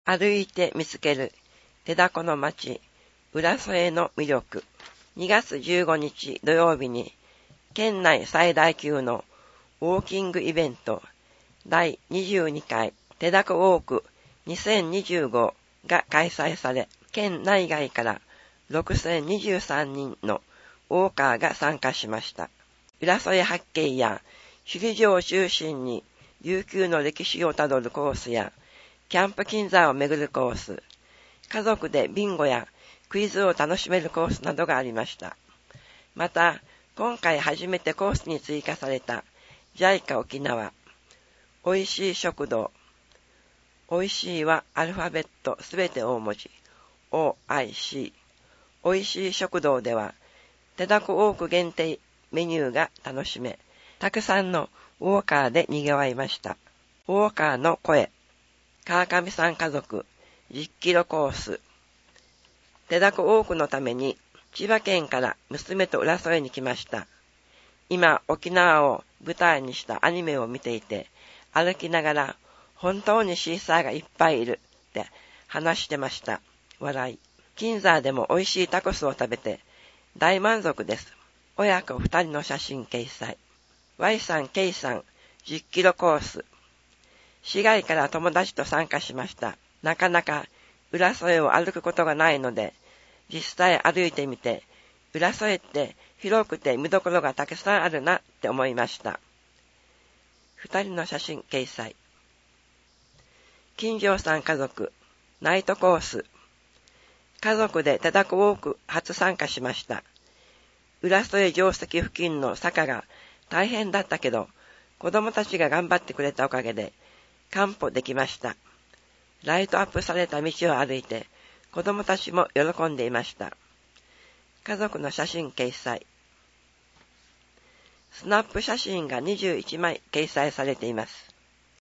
歩いて見つける手だこの町、浦添の魅力。2月15日土曜日に、県内最大級のウォーキングイベント、第22回手だこウォーク2025が開催され、県内外から6023人のウォーカーが参加しました。浦添八景や首里城を中心に琉球の歴史をたどるコースや、キャンプ金山を巡るコース、家族でビンゴやクイズを楽しめるコースなどがありました。また、今回初めてコースに追加された JICA 沖縄、おいしい食堂、おいしいはアルファベットすべて大文字、OIC、おいしい食堂では、手だこウォーク限定メニューが楽しめ、たくさんのウォーカーで賑わいました。ウォーカーの声、川上さん家族10キロコース。手だこウォークのために千葉県から娘と浦添に来ました。今沖縄を舞台にしたアニメを見ていて、歩きながら本当にシーサーがいっぱいいるって話してました。笑い。金沢でも美味しいタコスを食べて大満足です。親子2人の写真掲載。Y さん K さん10キロコース。市外から友達と参加しました。なかなか浦添を歩くことがないので、実際歩いてみて、浦添って広くて見どころがたくさんあるなって思いました。2人の写真掲載。金城さん家族、ナイトコース。家族で手だこウォーク初参加しました。浦添城跡付近の坂が大変だったけど、子供たちが頑張ってくれたおかげで、完歩できました。ライトアップされた道を歩いて、子供たちも喜んでいました。家族の写真掲載。スナップ写真が21枚掲載されています。